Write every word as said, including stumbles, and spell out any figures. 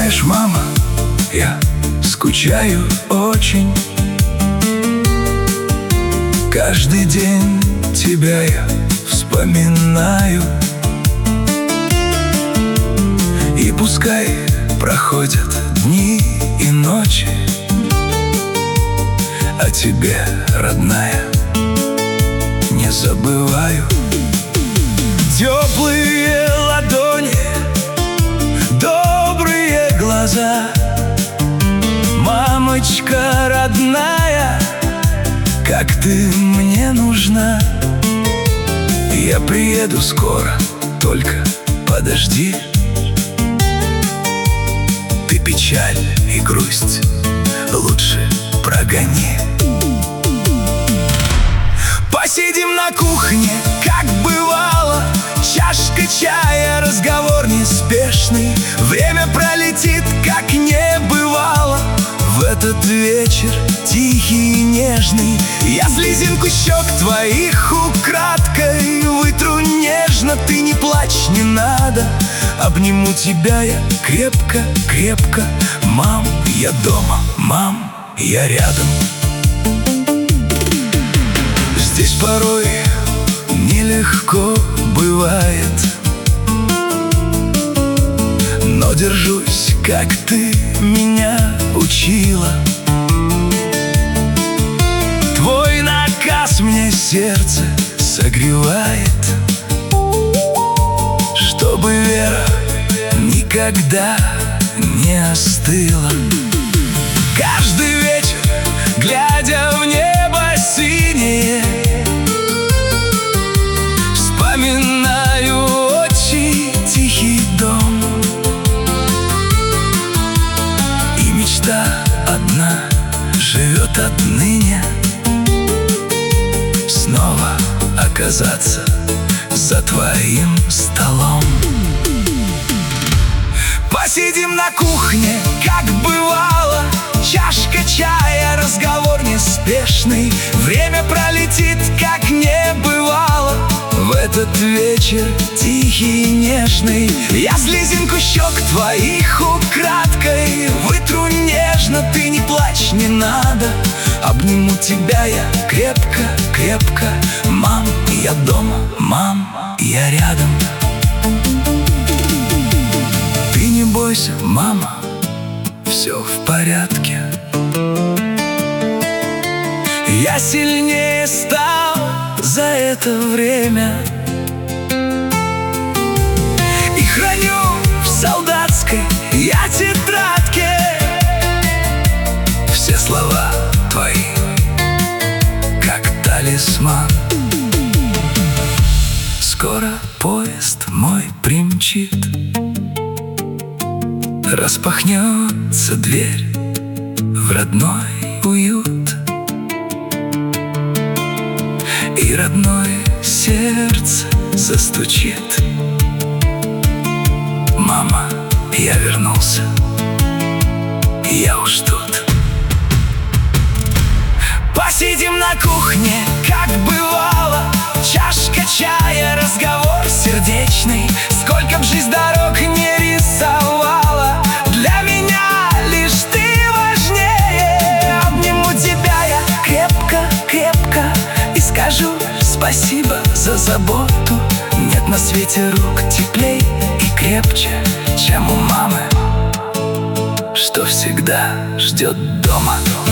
Знаешь, мама, я скучаю очень. Каждый день тебя я вспоминаю. И пускай проходят дни и ночи, о тебе, родная, не забываю. Теплые ладони, добрые глаза, мамочка родная, как ты мне нужна. Я приеду скоро, только подожди. Ты печаль и грусть лучше прогони. Посидим на кухне, как бывало, чашка чая, разговор неспешный. Время пролетит, как не бывало. В этот вечер тихий и нежный я слезинку щек твоих украдкой вытру нежно. Ты не плачь, не надо, обниму тебя я крепко, крепко. Мам, я дома, мам, я рядом. Здесь порой нелегко бывает, но держусь, как ты меня учила. Твой наказ мне сердце согревает, чтобы вера никогда не остыла. Каждый вечер, глядя в небо синее, вспоминаю очень тихий дом. И мечта одна живет отныне, снова оказаться за твоим столом. Посидим на кухне, как бывало, чашка чая, разговор неспешный. Время пролетит, как не бывало. В этот вечер тихий и нежный я слезинку щек твоих украдкой вытру нежно. Ты не плачь, не надо, обниму тебя я крепко, крепко. Мам, я дома, мам, я рядом. Ты не бойся, мама, все в порядке. Я сильнее стал за это время и храню в солдатской я тетрадке все слова твои, как талисман. Скоро поезд мой примчит, распахнется дверь в родной уют, и родное сердце застучит. Мама, я вернулся, я уж тут. Посидим на кухне, как бывало, чашка чая, разговор сердечный. Сколько б жизнь дорог не рисовала, для меня лишь ты важнее. Обниму тебя я крепко, крепко и скажу спасибо за заботу. Нет на свете рук теплей и крепче, чем у мамы, что всегда ждет дома.